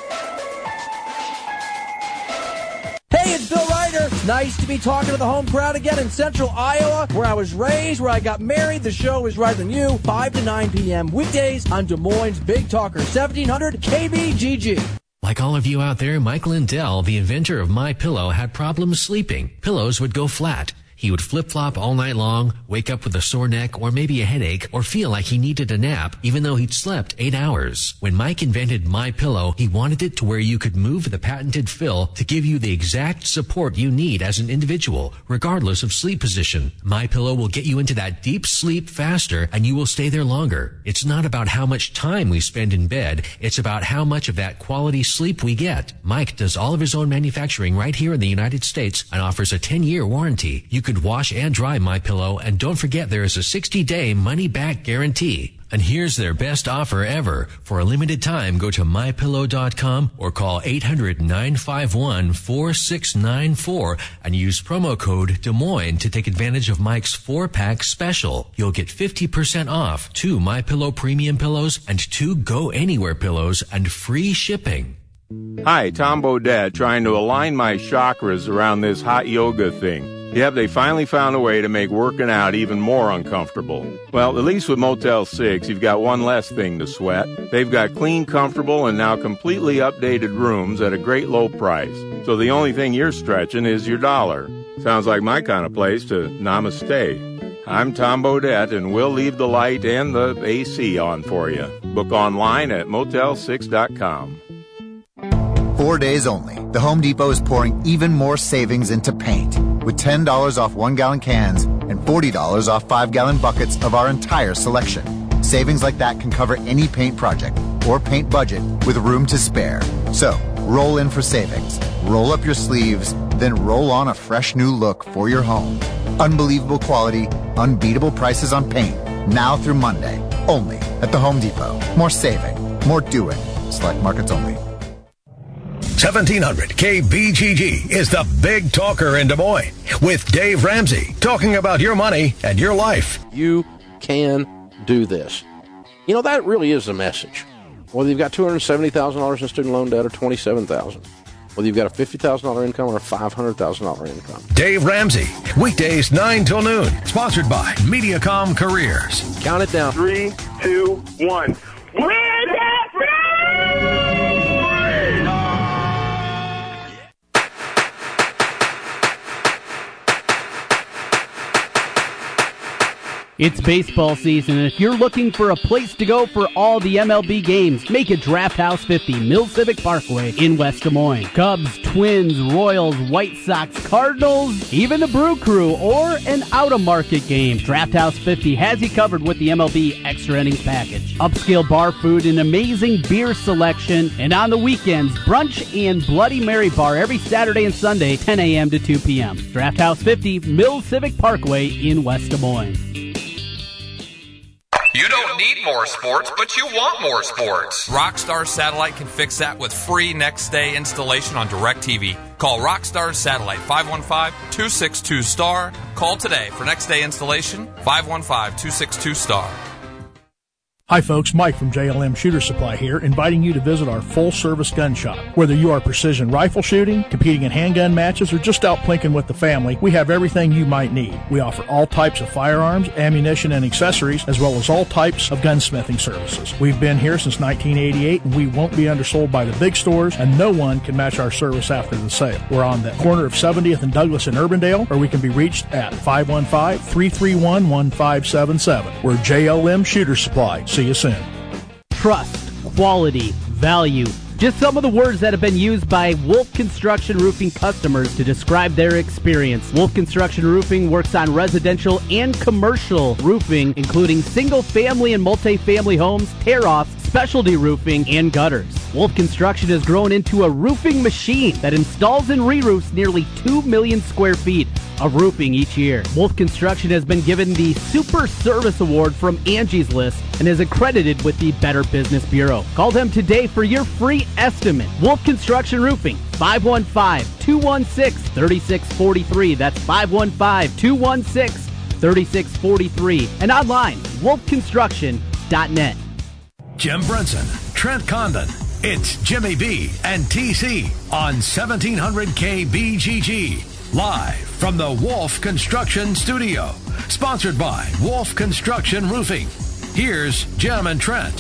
Hey, it's Bill Ryder. Nice to be talking to the home crowd again in central Iowa, where I was raised, where I got married. The show is Right Than You, 5 to 9 p.m. weekdays on Des Moines Big Talker, 1700 KBGG. Like all of you out there, Mike Lindell, the inventor of MyPillow, had problems sleeping. Pillows would go flat. He would flip-flop all night long, wake up with a sore neck or maybe a headache, or feel like he needed a nap even though he'd slept 8 hours. When Mike invented MyPillow, he wanted it to where you could move the patented fill to give you the exact support you need as an individual, regardless of sleep position. MyPillow will get you into that deep sleep faster, and you will stay there longer. It's not about how much time we spend in bed. It's about how much of that quality sleep we get. Mike does all of his own manufacturing right here in the United States and offers a 10-year warranty. You could wash and dry MyPillow, and don't forget there is a 60-day money-back guarantee. And here's their best offer ever. For a limited time, go to MyPillow.com or call 800-951-4694 and use promo code Des Moines to take advantage of Mike's 4-pack special. You'll get 50% off 2 MyPillow premium pillows and 2 Go Anywhere pillows and free shipping. Hi, Tom Bodette, trying to align my chakras around this hot yoga thing. Yep, they finally found a way to make working out even more uncomfortable. Well, at least with Motel 6, you've got one less thing to sweat. They've got clean, comfortable, and now completely updated rooms at a great low price. So the only thing you're stretching is your dollar. Sounds like my kind of place to namaste. I'm Tom Bodette, and we'll leave the light and the AC on for you. Book online at motel6.com. 4 days only. The Home Depot is pouring even more savings into paint with $10 off 1-gallon cans and $40 off 5-gallon buckets of our entire selection. Savings like that can cover any paint project or paint budget with room to spare. So, roll in for savings. Roll up your sleeves, then roll on a fresh new look for your home. Unbelievable quality, unbeatable prices on paint. Now through Monday. Only at the Home Depot. More saving. More doing. Select markets only. 1700 KBGG is the big talker in Des Moines with Dave Ramsey talking about your money and your life. You can do this. You know, that really is the message. Whether you've got $270,000 in student loan debt or $27,000, whether you've got a $50,000 income or a $500,000 income. Dave Ramsey, weekdays 9 till noon, sponsored by Mediacom Careers. Count it down. 3, 2, 1. It's baseball season, and if you're looking for a place to go for all the MLB games, make it Draft House 50, Mill Civic Parkway in West Des Moines. Cubs, Twins, Royals, White Sox, Cardinals, even the Brew Crew, or an out-of-market game. Draft House 50 has you covered with the MLB Extra Innings Package. Upscale bar food, an amazing beer selection, and on the weekends, brunch and Bloody Mary Bar every Saturday and Sunday, 10 a.m. to 2 p.m. Draft House 50, Mill Civic Parkway in West Des Moines. You don't need more sports, but you want more sports. Rockstar Satellite can fix that with free next-day installation on DirecTV. Call Rockstar Satellite, 515-262-STAR. Call today for next-day installation, 515-262-STAR. Hi folks, Mike from JLM Shooter Supply here, inviting you to visit our full-service gun shop. Whether you are precision rifle shooting, competing in handgun matches, or just out plinking with the family, we have everything you might need. We offer all types of firearms, ammunition, and accessories, as well as all types of gunsmithing services. We've been here since 1988, and we won't be undersold by the big stores, and no one can match our service after the sale. We're on the corner of 70th and Douglas in Urbandale, or we can be reached at 515-331-1577. We're JLM Shooter Supply. See you soon. Trust, quality, value. Just some of the words that have been used by Wolf Construction Roofing customers to describe their experience. Wolf Construction Roofing works on residential and commercial roofing, including single-family and multi-family homes, tear-offs, specialty roofing, and gutters. Wolf Construction has grown into a roofing machine that installs and re-roofs nearly 2 million square feet of roofing each year. Wolf Construction has been given the Super Service Award from Angie's List and is accredited with the Better Business Bureau. Call them today for your free estimate. Wolf Construction Roofing, 515-216-3643. That's 515-216-3643. And online, wolfconstruction.net. Jim Brunson, Trent Condon. It's Jimmy B and TC on 1700 KBGG. Live from the Wolf Construction Studio. Sponsored by Wolf Construction Roofing. Here's Jim and Trent.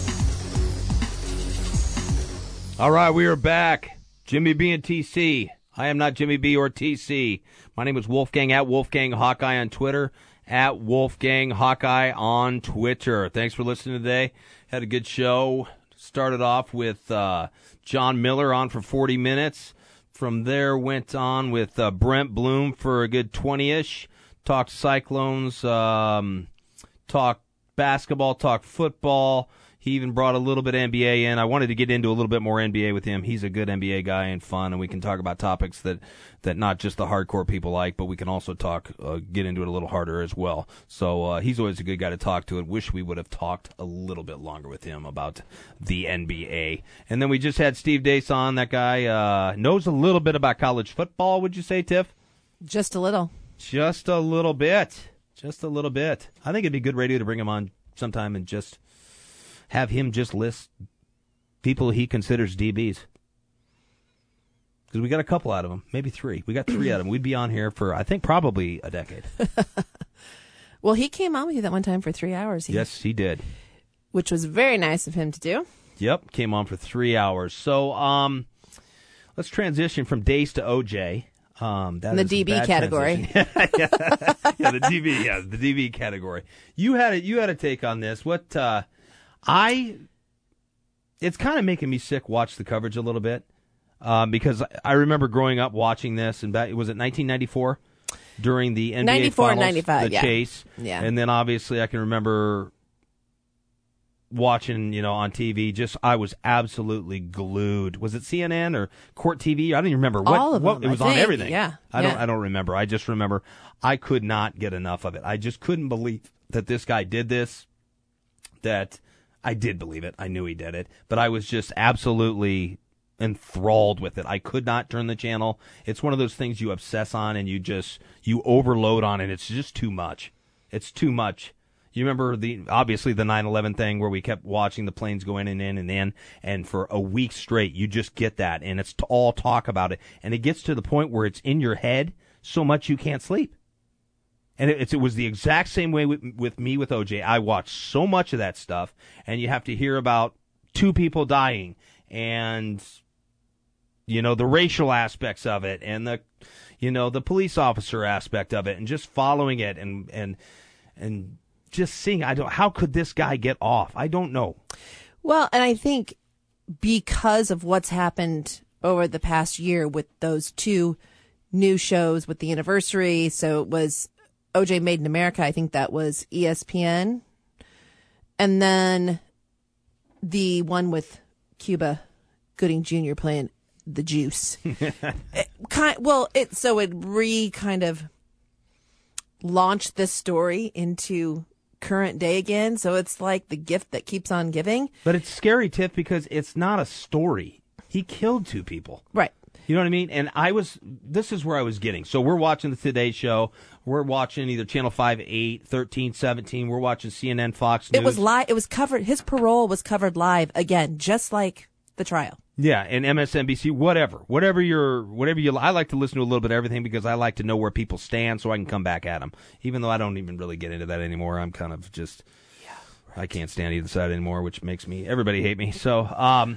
All right, we are back. Jimmy B and TC I am not Jimmy B or TC. My name is Wolfgang at Wolfgang Hawkeye on Twitter, at Wolfgang Hawkeye on Twitter. Thanks for listening today. Had a good show. Started off with John Miller on for 40 minutes. From there, went on with Brent Bloom for a good 20-ish. Talked Cyclones, talked basketball, talked football. He even brought a little bit of NBA in. I wanted to get into a little bit more NBA with him. He's a good NBA guy and fun, and we can talk about topics that not just the hardcore people like, but we can also get into it a little harder as well. So he's always a good guy to talk to, and wish we would have talked a little bit longer with him about the NBA. And then we just had Steve Dace on. That guy knows a little bit about college football, would you say, Tiff? Just a little. Just a little bit. Just a little bit. I think it'd be good radio to bring him on sometime and just have him just list people he considers DBs. Because we got a couple out of them, maybe 3. We got 3 out of them. We'd be on here for, I think, probably a decade. Well, he came on with you that one time for 3 hours. Yes, he did. Which was very nice of him to do. Yep, came on for 3 hours. So let's transition from Dace to OJ. That the DB category. The DB category. You had a take on this. What it's kind of making me sick watch the coverage a little bit because I remember growing up watching this, and was it 1994 during the NBA 94 Finals, 95, the chase, and then obviously I can remember watching, on TV. Just I was absolutely glued. Was it CNN or Court TV? I don't even remember all of them. It was on everything. Yeah, I don't remember. I just remember I could not get enough of it. I just couldn't believe that this guy did this. That I did believe it. I knew he did it, but I was just absolutely enthralled with it. I could not turn the channel. It's one of those things you obsess on and you overload on it. It's just too much. It's too much. You remember obviously the 9/11 thing where we kept watching the planes go in and in and in, and for a week straight you just get that, and it's all talk about it, and it gets to the point where it's in your head so much you can't sleep. And it was the exact same way with me with OJ. I watched so much of that stuff, and you have to hear about 2 people dying, and the racial aspects of it, and the police officer aspect of it, and just following it, and just seeing. How could this guy get off? I don't know. Well, and I think because of what's happened over the past year with those 2 new shows with the anniversary, so it was OJ Made in America, I think that was ESPN. And then the one with Cuba Gooding Jr. playing the Juice. It kind of launched this story into current day again. So it's like the gift that keeps on giving. But it's scary, Tiff, because it's not a story. He killed 2 people. Right. You know what I mean? And this is where I was getting. So we're watching the Today Show. We're watching either Channel 5, 8, 13, 17. We're watching CNN, Fox News. It was live. It was covered. His parole was covered live again, just like the trial. Yeah, and MSNBC, whatever you. I like to listen to a little bit of everything because I like to know where people stand so I can come back at them. Even though I don't even really get into that anymore, I'm kind of just. Yeah, right. I can't stand either side anymore, which makes everybody hate me. So,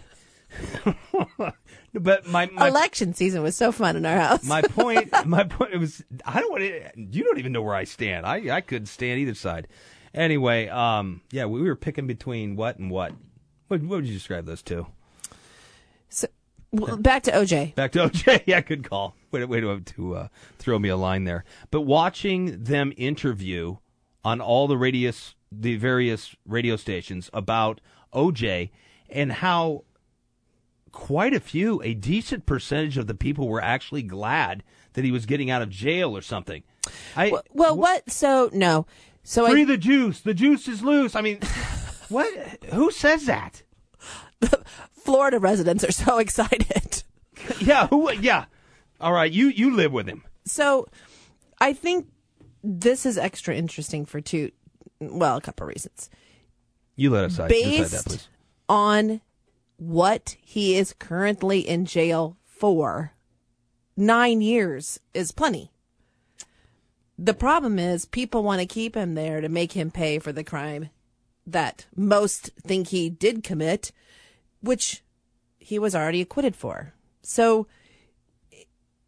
but my election season was so fun in our house. my point was you don't even know where I stand. I couldn't stand either side. Anyway, we were picking between what and what. What would you describe those 2? So, back to OJ. Yeah, good call. Way to throw me a line there. But watching them interview on all the various radio stations about OJ and how quite a decent percentage of the people were actually glad that he was getting out of jail or something. What? So, no. So free the juice. The juice is loose. I mean, what? Who says that? Florida residents are so excited. Yeah. Yeah. All right. You live with him. So I think this is extra interesting for a couple of reasons. You let us Based that, please. On what he is currently in jail for, 9 years is plenty. The problem is people want to keep him there to make him pay for the crime that most think he did commit, which he was already acquitted for. So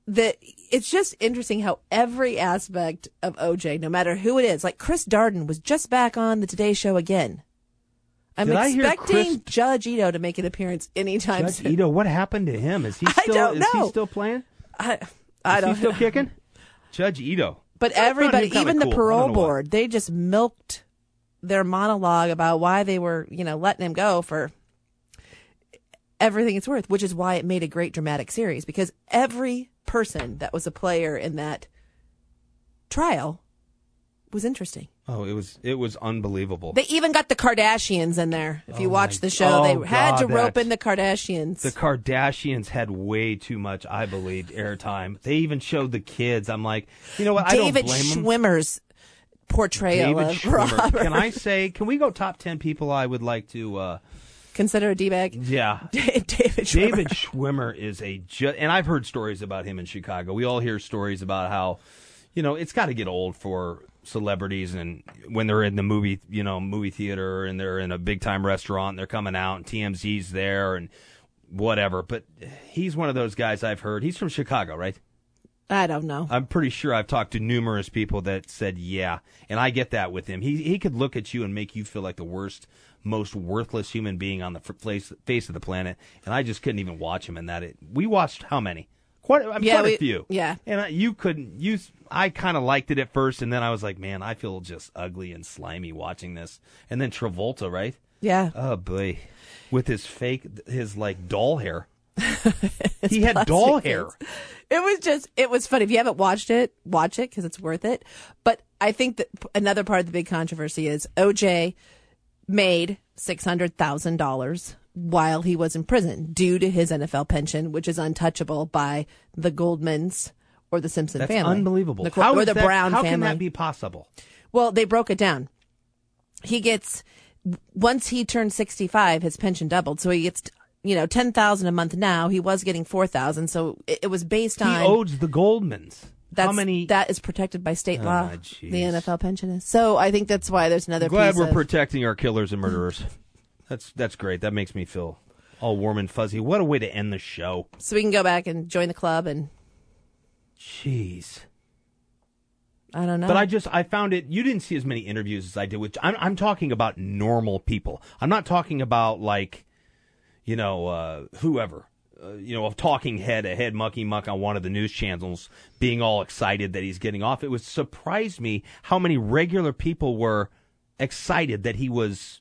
it's just interesting how every aspect of OJ, no matter who it is, like Chris Darden was just back on the Today Show again. I'm expecting Judge Ito to make an appearance anytime soon. Judge Ito, what happened to him? Is he still? Is he still playing? I don't know. Is he still kicking? Judge Ito. But everybody, even the parole board, they just milked their monologue about why they were, letting him go for everything it's worth, which is why it made a great dramatic series, because every person that was a player in that trial was interesting. Oh, it was unbelievable. They even got the Kardashians in there. If you watch the show, they had to rope in the Kardashians. The Kardashians had way too much, I believe, airtime. They even showed the kids. I'm like, you know what? I don't blame them. David Schwimmer's portrayal of Robert. Can we go top 10 people I would like to consider a D-bag? Yeah. David Schwimmer. David Schwimmer is and I've heard stories about him in Chicago. We all hear stories about how, it's got to get old for celebrities, and when they're in the movie theater and they're in a big time restaurant and they're coming out and TMZ's there and whatever. But he's one of those guys I've heard. He's from Chicago, right? I don't know. I'm pretty sure I've talked to numerous people that said, yeah. And I get that with him. He could look at you and make you feel like the worst, most worthless human being on the face of the planet. And I just couldn't even watch him in that. We watched how many? Quite a few. Yeah. And I kind of liked it at first, and then I was like, man, I feel just ugly and slimy watching this. And then Travolta, right? Yeah. Oh, boy. With his doll hair. He had doll hair. It was funny. If you haven't watched it, watch it because it's worth it. But I think that another part of the big controversy is OJ made $600,000 while he was in prison due to his NFL pension, which is untouchable by the Goldmans or the Simpson family. That's unbelievable. Brown family. How can that be possible? Well, they broke it down. He gets, once he turned 65, his pension doubled. So he gets, $10,000 a month now. He was getting $4,000. So it was based on. He owes the Goldmans. That is protected by state law. The NFL pension is. So I think that's why there's another. Glad we're protecting our killers and murderers. That's great. That makes me feel all warm and fuzzy. What a way to end the show. So we can go back and join the club and. Jeez. I don't know. But I found it. You didn't see as many interviews as I did. Which I'm talking about normal people. I'm not talking about whoever. A talking head, a head mucky muck on one of the news channels being all excited that he's getting off. It surprised me how many regular people were excited that he was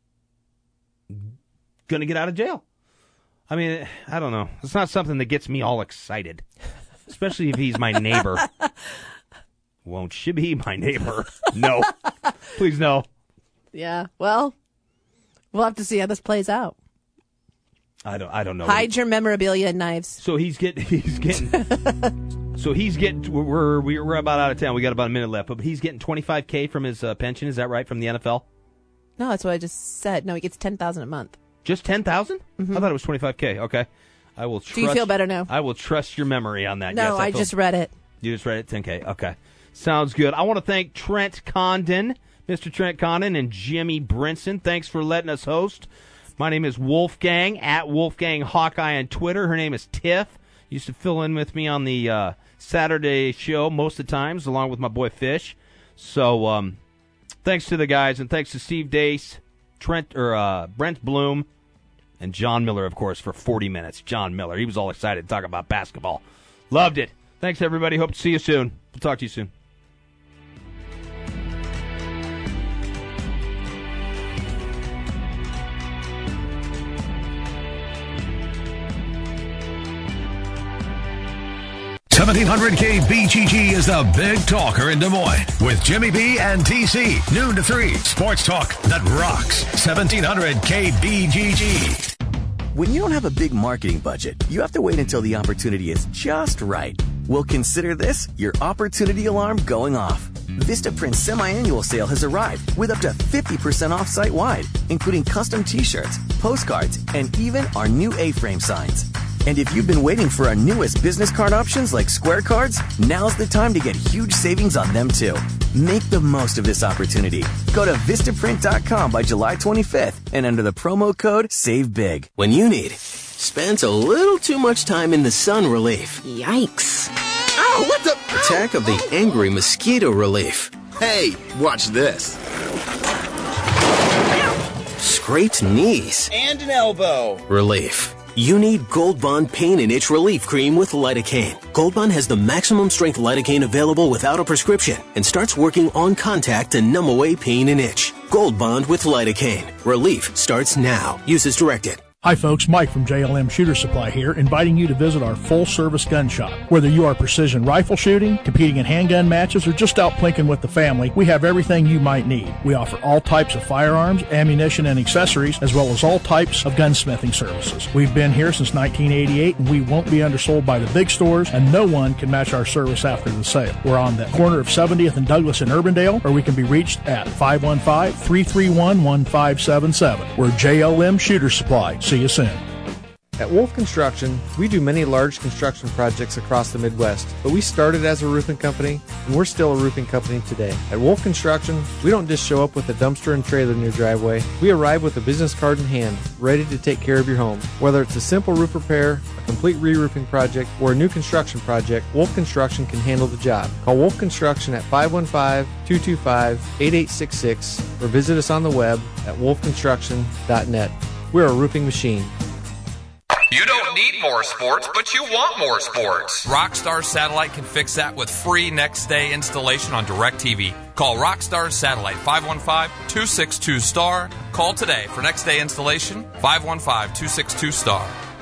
going to get out of jail. I mean, I don't know. It's not something that gets me all excited, especially if he's my neighbor. Won't she be my neighbor? No. Please no. Yeah. Well, we'll have to see how this plays out. I don't know. Hide your memorabilia and knives. So we're about out of town. We got about a minute left, but he's getting $25K from his pension. Is that right? From the NFL? No, that's what I just said. No, he gets $10,000 a month. Just $10,000? Mm-hmm. I thought it was $25K. Okay. I will trust. Do you feel better now? I will trust your memory on that. No, yes, I just read it. You just read it? $10K. Okay. Sounds good. I want to thank Trent Condon, Mr. Trent Condon, and Jimmy Brinson. Thanks for letting us host. My name is Wolfgang, at Wolfgang Hawkeye on Twitter. Her name is Tiff. Used to fill in with me on the Saturday show most of the times, along with my boy Fish. So thanks to the guys, and thanks to Steve Dace, Brent Bloom, and John Miller, of course, for 40 minutes. John Miller. He was all excited to talk about basketball. Loved it. Thanks, everybody. Hope to see you soon. We'll talk to you soon. KBGG is the big talker in Des Moines with Jimmy B and TC. Noon to 3. Sports talk that rocks. 1700 KBGG. When you don't have a big marketing budget, you have to wait until the opportunity is just right. Well, consider this your opportunity alarm going off. Vistaprint's semi-annual sale has arrived with up to 50% off site-wide, including custom t-shirts, postcards, and even our new A-frame signs. And if you've been waiting for our newest business card options like Square Cards, now's the time to get huge savings on them too. Make the most of this opportunity. Go to Vistaprint.com by July 25th and enter the promo code SAVEBIG. When you need Spends a little too much time in the sun relief. Yikes. Ow, what the? Attack of the angry mosquito relief. Hey, watch this. Scraped knees. And an elbow. Relief. You need Gold Bond Pain and Itch Relief Cream with lidocaine. Gold Bond has the maximum strength lidocaine available without a prescription and starts working on contact to numb away pain and itch. Gold Bond with lidocaine. Relief starts now. Use as directed. Hi folks, Mike from JLM Shooter Supply here, inviting you to visit our full-service gun shop. Whether you are precision rifle shooting, competing in handgun matches, or just out plinking with the family, we have everything you might need. We offer all types of firearms, ammunition, and accessories, as well as all types of gunsmithing services. We've been here since 1988, and we won't be undersold by the big stores, and no one can match our service after the sale. We're on the corner of 70th and Douglas in Urbandale, or we can be reached at 515-331-1577. We're JLM Shooter Supply. See you soon. At Wolf Construction, we do many large construction projects across the Midwest, but we started as a roofing company, and we're still a roofing company today. At Wolf Construction, we don't just show up with a dumpster and trailer in your driveway. We arrive with a business card in hand, ready to take care of your home. Whether it's a simple roof repair, a complete re-roofing project, or a new construction project, Wolf Construction can handle the job. Call Wolf Construction at 515-225-8866 or visit us on the web at wolfconstruction.net. We're a roofing machine. You don't need more sports, but you want more sports. Rockstar Satellite can fix that with free next-day installation on DirecTV. Call Rockstar Satellite, 515-262-STAR. Call today for next-day installation, 515-262-STAR.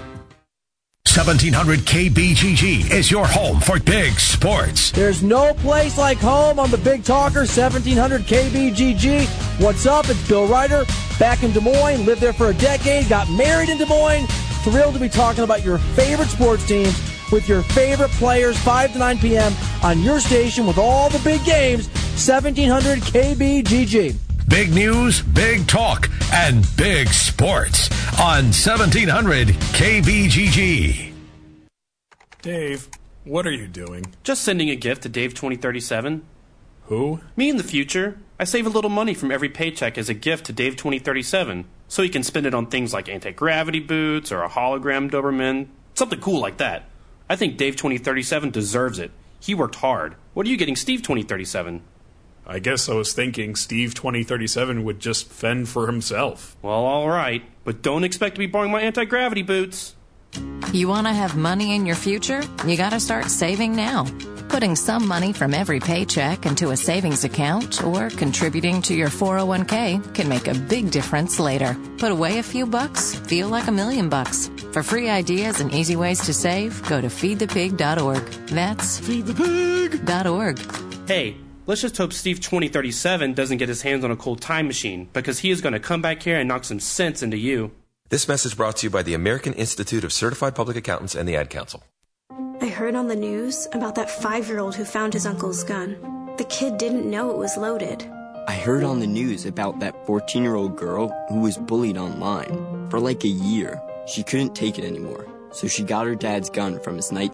1700 KBGG is your home for big sports. There's no place like home on the Big Talker, 1700 KBGG. What's up? It's Bill Ryder, back in Des Moines, lived there for a decade, got married in Des Moines. Thrilled to be talking about your favorite sports teams with your favorite players, 5 to 9 p.m. on your station with all the big games, 1700 KBGG. Big news, big talk, and big sports on 1700 KBGG. Dave, what are you doing? Just sending a gift to Dave 2037. Who? Me in the future. I save a little money from every paycheck as a gift to Dave 2037, so he can spend it on things like anti-gravity boots or a hologram Doberman, something cool like that. I think Dave 2037 deserves it. He worked hard. What are you getting Steve 2037? I guess I was thinking Steve 2037 would just fend for himself. Well, all right, but don't expect to be borrowing my anti-gravity boots. You want to have money in your future? You got to start saving now. Putting some money from every paycheck into a savings account or contributing to your 401k can make a big difference later. Put away a few bucks, feel like $1 million. For free ideas and easy ways to save, go to feedthepig.org. That's feedthepig.org. Hey, let's just hope Steve 2037 doesn't get his hands on a cold time machine, because he is going to come back here and knock some sense into you. This message brought to you by the American Institute of Certified Public Accountants and the Ad Council. I heard on the news about that 5-year-old who found his uncle's gun. The kid didn't know it was loaded. I heard on the news about that 14-year-old girl who was bullied online. For like a year, she couldn't take it anymore, so she got her dad's gun from his night